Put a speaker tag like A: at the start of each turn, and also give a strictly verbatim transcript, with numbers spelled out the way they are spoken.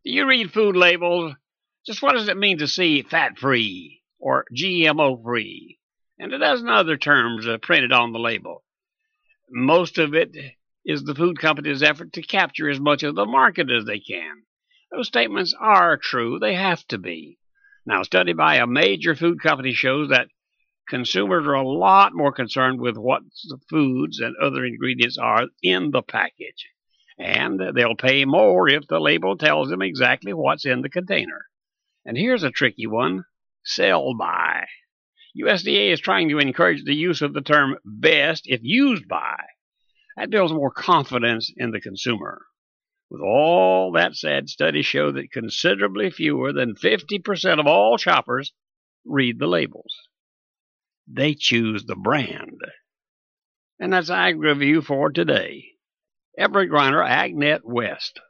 A: Do you read food labels? Just what does it mean to see fat-free or G M O-free? And a dozen other terms uh, printed on the label. Most of it is the food company's effort to capture as much of the market as they can. Those statements are true. They have to be. Now, a study by a major food company shows that consumers are a lot more concerned with what the foods and other ingredients are in the package. And they'll pay more if the label tells them exactly what's in the container. And here's a tricky one: sell by. U S D A is trying to encourage the use of the term best if used by. That builds more confidence in the consumer. With all that said, studies show that considerably fewer than fifty percent of all shoppers read the labels. They choose the brand. And that's Ag Review for today. Everett Griner, AgNet West.